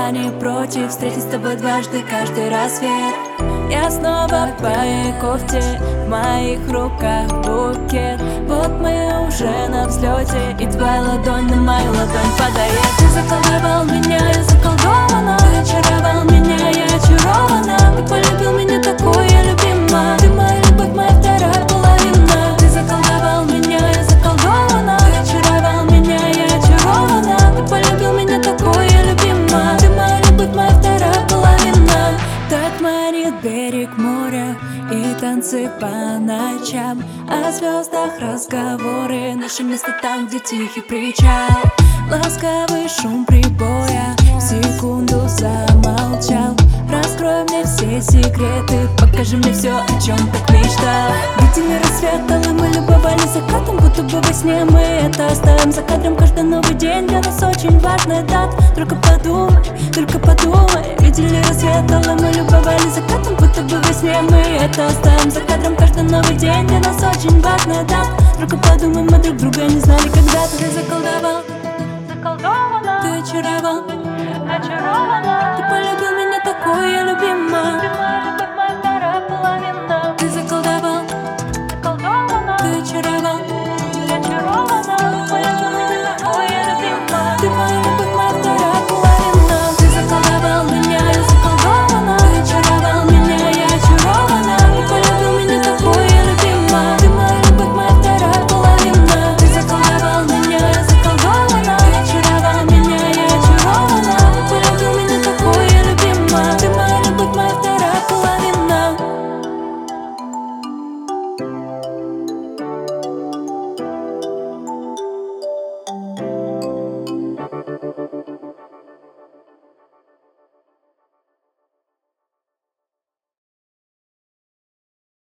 я не против встретить с тобой дважды каждый рассвет. Я снова в твоей кофте, в моих руках букет. Вот мы уже на взлете, и твоя ладонь на мою ладонь падает. Ты заколдовал меня, я заколдована. Ты очаровал меня, я очарована. Ты полюбил меня такой, я любима. Ты моя любовь, моя вторая половина. Ты заколдовал меня, я заколдована. Ты очаровал меня, я очарована. Ты полюбил меня такой, я любима. Ты моя любовь, моя вторая половина. Так манит берег моря и танцы по ночам. О звездах разговоры, наше место там, где тихий причал. Ласковый шум прибоя секунду замолчал. Раскрой мне все секреты, покажи мне все, о чем так мечтал. Видели рассвет, але мы любовались закатом, будто бы во сне мы это оставим за кадром. Каждый новый день для нас очень важная дата. Только подумай, только подумай. Видели рассвет, але мы любовались закатом, будто бы во сне мы это оставим за кадром. Каждый новый день для нас очень важная дата. Только подумай, мы друг друга не знали когда-то. Ты заколдовал, заколдована. Ты очаровал, очарована.